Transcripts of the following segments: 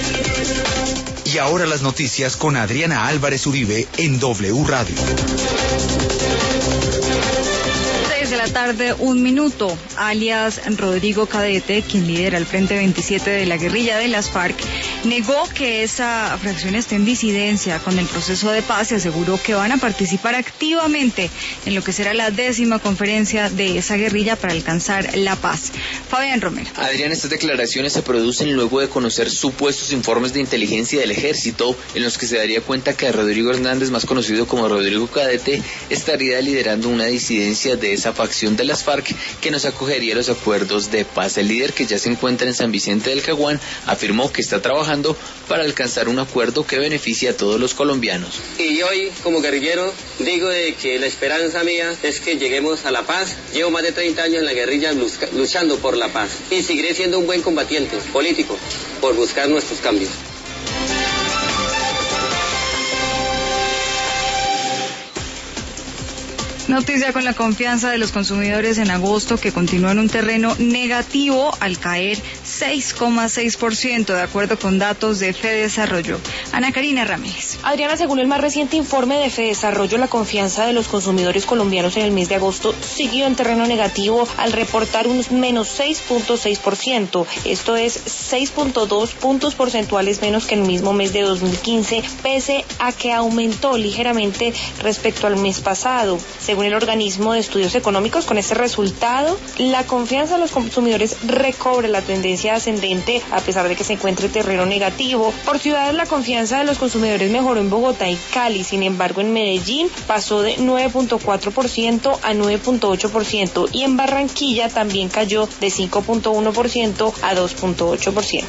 Y ahora las noticias con Adriana Álvarez Uribe en W Radio. 6 de la tarde, 1 minuto. Alias Rodrigo Cadete, quien lidera el Frente 27 de la guerrilla de las FARC, negó que esa fracción esté en disidencia con el proceso de paz y aseguró que van a participar activamente en lo que será la 10ª conferencia de esa guerrilla para alcanzar la paz. Fabián Romero. Adrián, estas declaraciones se producen luego de conocer supuestos informes de inteligencia del ejército en los que se daría cuenta que Rodrigo Hernández, más conocido como Rodrigo Cadete, estaría liderando una disidencia de esa facción de las FARC que nos acogería a los acuerdos de paz. El líder, que ya se encuentra en San Vicente del Caguán, afirmó que está trabajando para alcanzar un acuerdo que beneficie a todos los colombianos. Y hoy, como guerrillero, digo de que la esperanza mía es que lleguemos a la paz. Llevo más de 30 años en la guerrilla luchando por la paz y seguiré siendo un buen combatiente político por buscar nuestros cambios. Noticia con la confianza de los consumidores en agosto, que continuó en un terreno negativo al caer 6,6%, de acuerdo con datos de Fedesarrollo. Ana Karina Ramírez. Adriana, según el más reciente informe de Fedesarrollo, la confianza de los consumidores colombianos en el mes de agosto siguió en terreno negativo al reportar un menos 6,6%. Esto es 6,2 puntos porcentuales menos que el mismo mes de 2015, pese a que aumentó ligeramente respecto al mes pasado. Según el organismo de estudios económicos, con este resultado, la confianza de los consumidores recobra la tendencia ascendente a pesar de que se encuentre terreno negativo. Por ciudades, la confianza de los consumidores mejoró en Bogotá y Cali. Sin embargo, en Medellín pasó de 9,4% a 9,8% y en Barranquilla también cayó de 5,1% a 2,8%.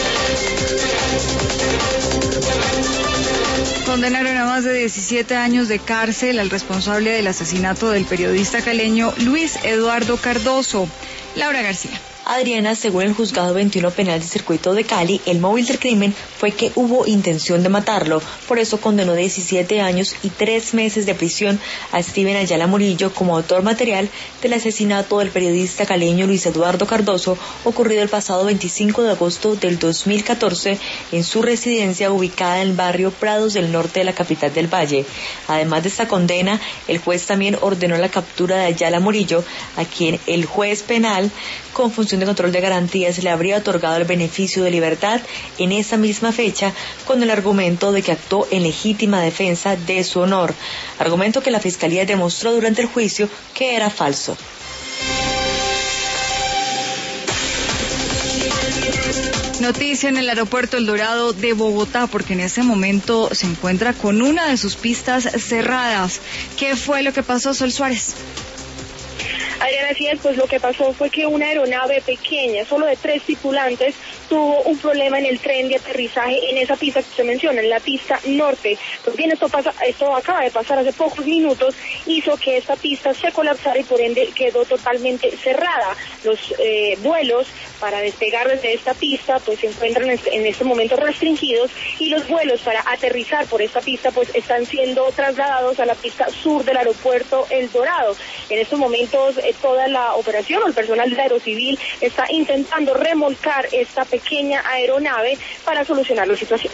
Condenaron a más de 17 años de cárcel al responsable del asesinato del periodista caleño Luis Eduardo Cardoso. Laura García. Adriana, según el juzgado 21 penal del circuito de Cali, el móvil del crimen fue que hubo intención de matarlo. Por eso condenó 17 años y 3 meses de prisión a Steven Ayala Murillo como autor material del asesinato del periodista caleño Luis Eduardo Cardoso, ocurrido el pasado 25 de agosto del 2014 en su residencia ubicada en el barrio Prados del norte de la capital del Valle. Además de esta condena, el juez también ordenó la captura de Ayala Murillo, a quien el juez penal, con función de control de garantías, le habría otorgado el beneficio de libertad en esa misma fecha con el argumento de que actuó en legítima defensa de su honor, argumento que la Fiscalía demostró durante el juicio que era falso. Noticia en el aeropuerto El Dorado de Bogotá, porque en ese momento se encuentra con una de sus pistas cerradas. ¿Qué fue lo que pasó, Sol Suárez? Adriana, así es, pues lo que pasó fue que una aeronave pequeña, solo de 3 tripulantes, tuvo un problema en el tren de aterrizaje en esa pista que usted menciona, en la pista norte. Pues bien, esto acaba de pasar hace pocos minutos, hizo que esta pista se colapsara y por ende quedó totalmente cerrada. Los vuelos para despegar desde esta pista pues se encuentran en este momento restringidos, y los vuelos para aterrizar por esta pista pues están siendo trasladados a la pista sur del aeropuerto El Dorado. En estos momentos toda la operación o el personal de Aerocivil está intentando remolcar esta pequeña aeronave para solucionar la situación.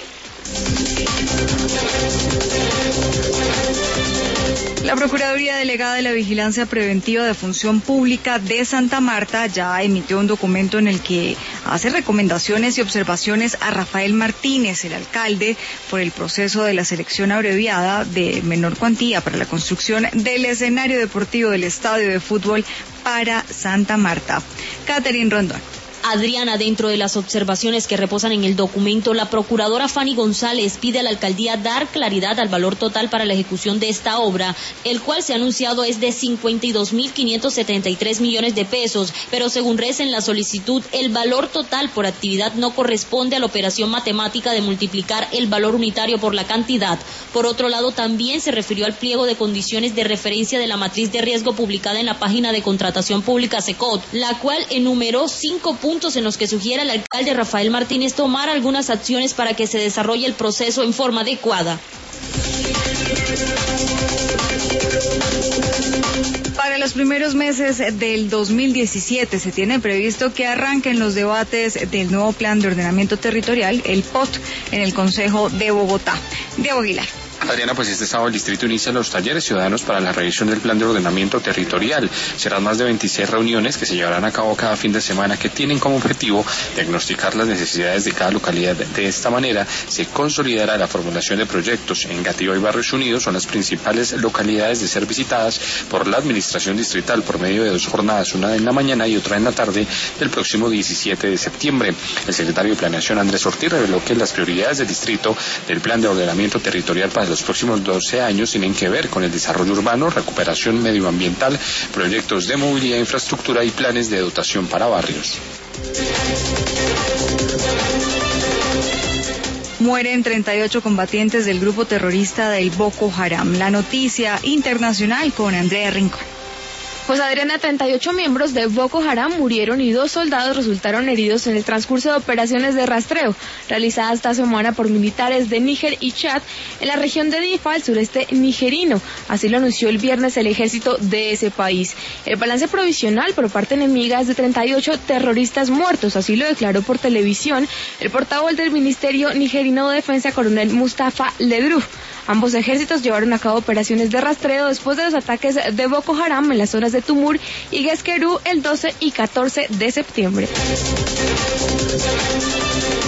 La Procuraduría Delegada de la Vigilancia Preventiva de Función Pública de Santa Marta ya emitió un documento en el que hace recomendaciones y observaciones a Rafael Martínez, el alcalde, por el proceso de la selección abreviada de menor cuantía para la construcción del escenario deportivo del estadio de fútbol para Santa Marta. Catherine Rondón. Adriana, dentro de las observaciones que reposan en el documento, la procuradora Fanny González pide a la alcaldía dar claridad al valor total para la ejecución de esta obra, el cual se ha anunciado es de 52.573 millones de pesos, pero según reza en la solicitud, el valor total por actividad no corresponde a la operación matemática de multiplicar el valor unitario por la cantidad. Por otro lado, también se refirió al pliego de condiciones de referencia de la matriz de riesgo publicada en la página de contratación pública SECOT, la cual enumeró 5 puntos en los que sugiere al alcalde Rafael Martínez tomar algunas acciones para que se desarrolle el proceso en forma adecuada. Para los primeros meses del 2017 se tiene previsto que arranquen los debates del nuevo Plan de Ordenamiento Territorial, el POT, en el Consejo de Bogotá. Diego Aguilar. Adriana, pues este sábado el distrito inicia los talleres ciudadanos para la revisión del plan de ordenamiento territorial. Serán más de 26 reuniones que se llevarán a cabo cada fin de semana que tienen como objetivo diagnosticar las necesidades de cada localidad. De esta manera se consolidará la formulación de proyectos. Engativá y Barrios Unidos son las principales localidades de ser visitadas por la administración distrital por medio de 2 jornadas, una en la mañana y otra en la tarde del próximo 17 de septiembre. El secretario de Planeación, Andrés Ortiz, reveló que las prioridades del distrito del plan de ordenamiento territorial para los próximos 12 años tienen que ver con el desarrollo urbano, recuperación medioambiental, proyectos de movilidad e infraestructura y planes de dotación para barrios. Mueren 38 combatientes del grupo terrorista del Boko Haram. La noticia internacional con Andrea Rincón. Pues Adriana, 38 miembros de Boko Haram murieron y 2 soldados resultaron heridos en el transcurso de operaciones de rastreo realizadas esta semana por militares de Níger y Chad en la región de Difa, al sureste nigerino. Así lo anunció el viernes el ejército de ese país. El balance provisional por parte enemiga es de 38 terroristas muertos, así lo declaró por televisión el portavoz del Ministerio Nigerino de Defensa, coronel Mustafa Ledru. Ambos ejércitos llevaron a cabo operaciones de rastreo después de los ataques de Boko Haram en las zonas de Tumur y Guesquerú el 12 y 14 de septiembre.